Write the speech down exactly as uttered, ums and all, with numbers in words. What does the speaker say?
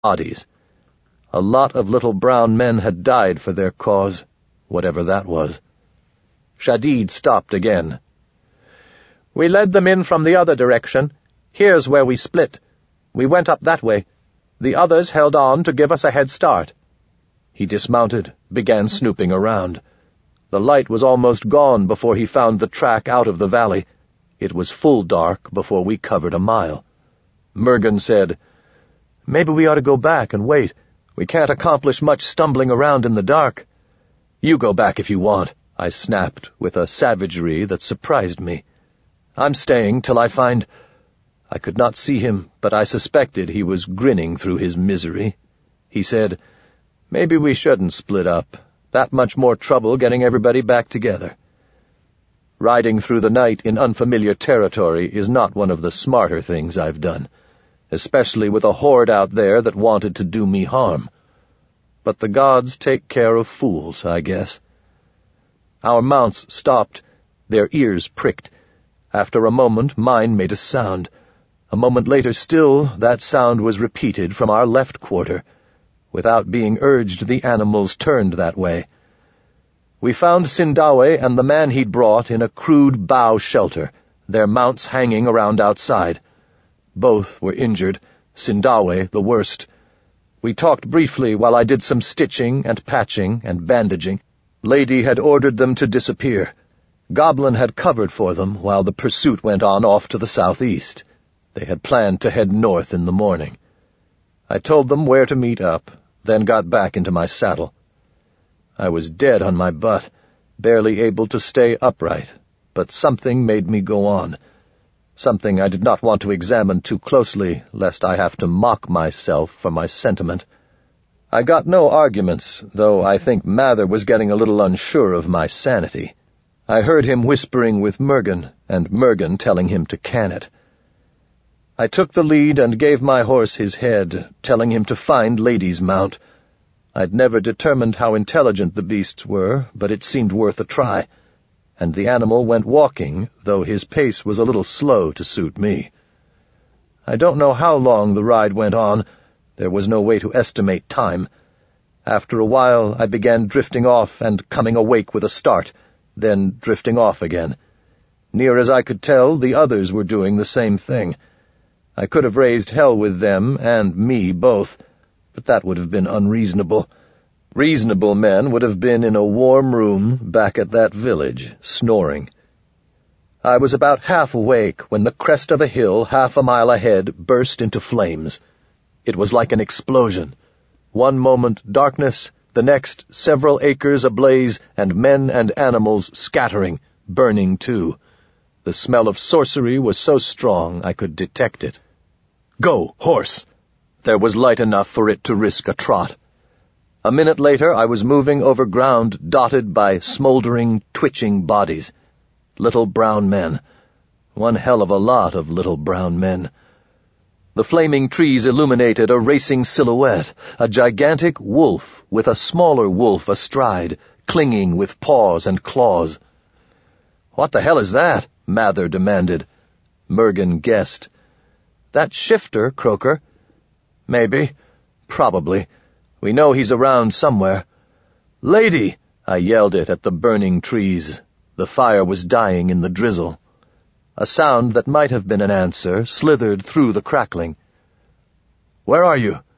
bodies. A lot of little brown men had died for their cause, whatever that was. Shadid stopped again. "We led them in from the other direction. Here's where we split. We went up that way. The others held on to give us a head start." He dismounted, began snooping around. The light was almost gone before he found the track out of the valley. It was full dark before we covered a mile. Mergen said, "Maybe we ought to go back and wait. We can't accomplish much stumbling around in the dark." "You go back if you want," I snapped with a savagery that surprised me. "I'm staying till I find—" I could not see him, but I suspected he was grinning through his misery. He said, "Maybe we shouldn't split up. That much more trouble getting everybody back together." Riding through the night in unfamiliar territory is not one of the smarter things I've done, especially with a horde out there that wanted to do me harm. But the gods take care of fools, I guess. Our mounts stopped. Their ears pricked. After a moment, mine made a sound. A moment later still, that sound was repeated from our left quarter. Without being urged, the animals turned that way. We found Sindawe and the man he'd brought in a crude bough shelter, their mounts hanging around outside. Both were injured, Sindawe the worst. We talked briefly while I did some stitching and patching and bandaging. Lady had ordered them to disappear. Goblin had covered for them while the pursuit went on off to the southeast. They had planned to head north in the morning. I told them where to meet up, then got back into my saddle. I was dead on my butt, barely able to stay upright, but something made me go on. Something I did not want to examine too closely, lest I have to mock myself for my sentiment. I got no arguments, though I think Mather was getting a little unsure of my sanity. I heard him whispering with Mergen, and Mergen telling him to can it. I took the lead and gave my horse his head, telling him to find Lady's mount. I'd never determined how intelligent the beasts were, but it seemed worth a try, and the animal went walking, though his pace was a little slow to suit me. I don't know how long the ride went on. There was no way to estimate time. After a while I began drifting off and coming awake with a start, then drifting off again. Near as I could tell, the others were doing the same thing. I could have raised hell with them and me both, but that would have been unreasonable. Reasonable men would have been in a warm room back at that village, snoring. I was about half awake when the crest of a hill half a mile ahead burst into flames. It was like an explosion. One moment darkness, the next several acres ablaze, and men and animals scattering, burning too. The smell of sorcery was so strong I could detect it. "Go, horse!" There was light enough for it to risk a trot. A minute later I was moving over ground dotted by smoldering, twitching bodies. Little brown men. One hell of a lot of little brown men. The flaming trees illuminated a racing silhouette, a gigantic wolf with a smaller wolf astride, clinging with paws and claws. "What the hell is that?" Mather demanded. Mergen guessed. "That Shifter, Croker." "Maybe. Probably. We know he's around somewhere." "Lady!" I yelled it at the burning trees. The fire was dying in the drizzle. A sound that might have been an answer slithered through the crackling. "Where are you?"